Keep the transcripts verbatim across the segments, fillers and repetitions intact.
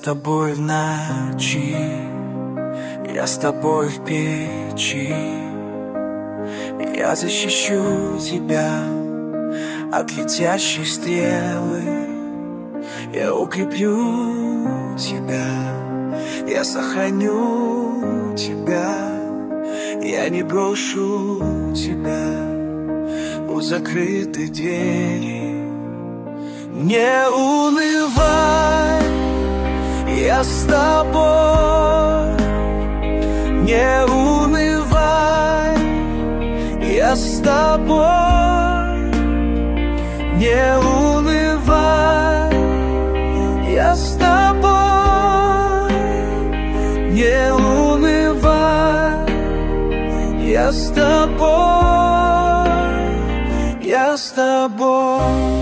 тобой в ночи, я с тобой в печи. Я защищу тебя от летящей стрелы, я укреплю тебя, я сохраню тебя, я не брошу тебя у закрытой двери. Не унывай, я с тобой. Не унывай, я с тобой. Не унывай, я с тобой. Не унывай, я с тобой. Я с тобой.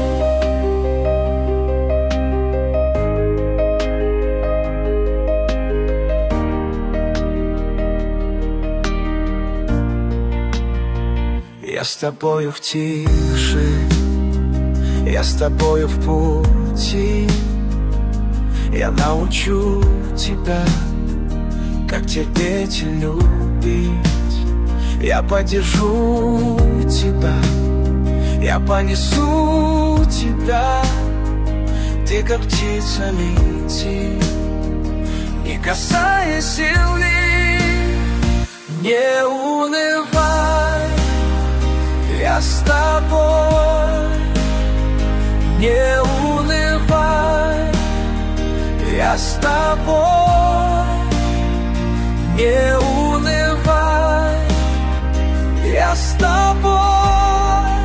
Я с тобою в тиши, я с тобою в пути. Я научу тебя, как терпеть и любить. Я поддержу тебя, я понесу тебя. Ты как птица лети, не касаясь земли. Не унывай, я с тобой. Не унывай, я с тобой. Не унывай, я с тобой.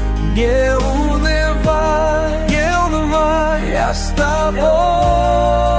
Не унывай, не унывай, я с тобой.